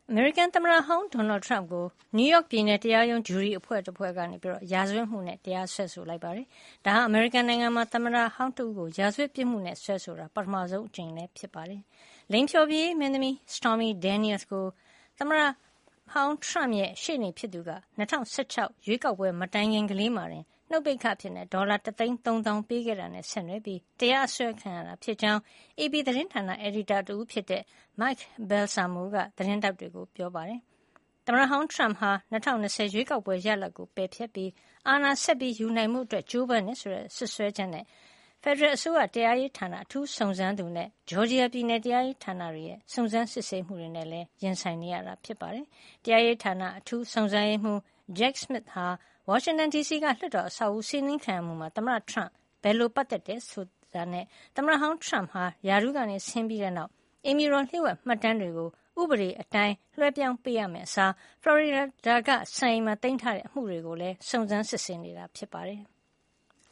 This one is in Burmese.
အမေရိကန်သမ္မတဟောင်းဒေါ်နယ်ထရမ့်ကိုနယူးယောက်ပြည်နယ်တရားရုံးဂျူရီအဖွဲ့တဖွဲ့ကနေရာဇဝတ်မှုနဲ့တရားစွဲဆိုလိုက်ပါတယ်။ဒါဟာအမေရိကန်နိုင်ငံမှာသမ္မတဟောင်းတဦးကိုရာဇဝတ်ပြစ်မှုနဲ့စွဲဆိုတာပထမဆုံးအကြိမ်လည်းဖြစ်ပါတယ်။လိင်ဖျော်ဖြေရေးမင်းသမီး Stormy Daniels ကိုသမ္မတဟောင်းထရမ့်ရဲ့ရှေ့နေဖြစ်သူက2016ရွေးကောက်ပွဲမတိုင်ခင်ကလေးမှာတင်နှုတ်ပိတ်ခအဖြစ်ဒေါ်လာ1,300,000ပေးခဲ့တာနဲ့ဆက်နွယ်ပြီးတရားစွဲခံရတာဖြစ်ကြောင်း AP သတင်းဌာနအယ်ဒီတာတဦးဖြစ်တဲ့ Mike Balsamo ကသတင်းထောက်တွေကိုပြောပါတယ်။သမ္မတဟောင်းထရမ့်ဟာ2020ရွေးကောက်ပွဲရလဒ်ကိုပယ်ဖျက်ပြီးအာဏာဆက်ပြီးယူနိုင်မှုအတွက်ကြိုးပမ်းနေဆိုတဲ့စွပ်စွဲချက်နဲ့ဖက်ဒရယ်အစိုးရတရားရေးဌာနအထူးစုံစမ်းသူနဲ့ဂျော်ဂျီယာပြည်နယ်တရားရေးဌာနတွေရဲ့စုံစမ်းစစ်ဆေးမှုတွေနဲ့လည်းရင်ဆိုင်နေရတာဖြစ်ပါတယ်။တရားရေးဌာနအထူးစုံစမ်းရေးမှူး Jack Smith ဟာဝါရှင်တန်ဒီစီကလွှတ်တော်အဆောက်အဦစီးနင်းခံရမှုမှာသမ္မတထရမ့်ဘယ်လိုပတ်သက်တယ်ဆိုတာနဲ့သမ္မတဟောင်းထရမ့်ဟာရာထူးကနေဆင်းပြီးတဲ့နောက်အိမ်ဖြူတော်လျှို့ဝှက်မှတ်တမ်းတွေကိုဥပဒေအတိုင်းလွှဲပြောင်းပေးရမယ့်အစားဖလော်ရီဒါကစံအိမ်မှာသိမ်းထားတဲ့အမှုတွေကိုလည်းစုံစမ်းစစ်ဆေးနေတာဖြစ်ပါတယ်။